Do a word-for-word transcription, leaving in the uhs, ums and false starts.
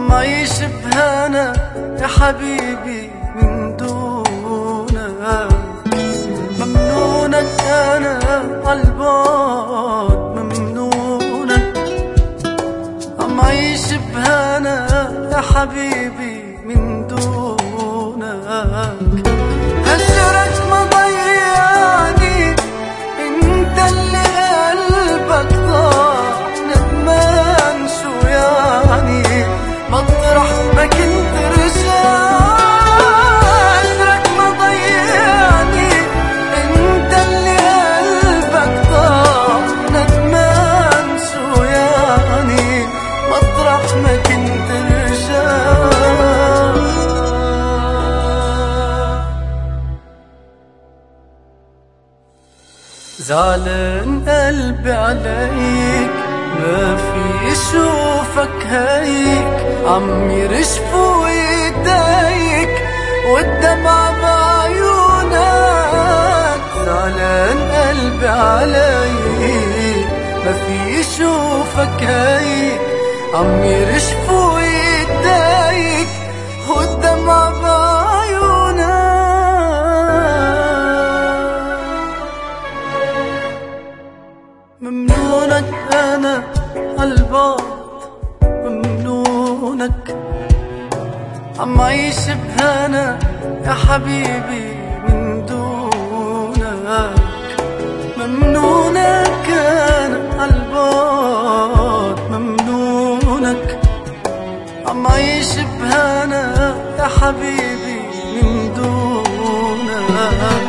عم عيش بهنا يا حبيبي من دونك. ممنونك انا عالبعد ممنونك، عم عيش بهنا يا حبيبي من دونك. هجرك ما ضيعني، انت اللي قلبك ضاع ندمان شو يعني، مطرح ما كنت رجع. هجرك ما ضيعني، انت اللي قلبك ضاع ندمان شو يعني، مطرح ما كنت رجع. زعلان قلبي عليك، ما في اشوفك هيك، عم يرشفوا ايديك والدمع بعيونك. زعلان قلبي عليك، ما في اشوفك هيك، عم يرشفوا ايديك والدمع بعيونك. ممنونك انا عالبعد ممنونك، عم عيش بهنا يا حبيبي من دونك. ممنونك انا عالبعد ممنونك، عم عيش بهنا يا حبيبي من دونك.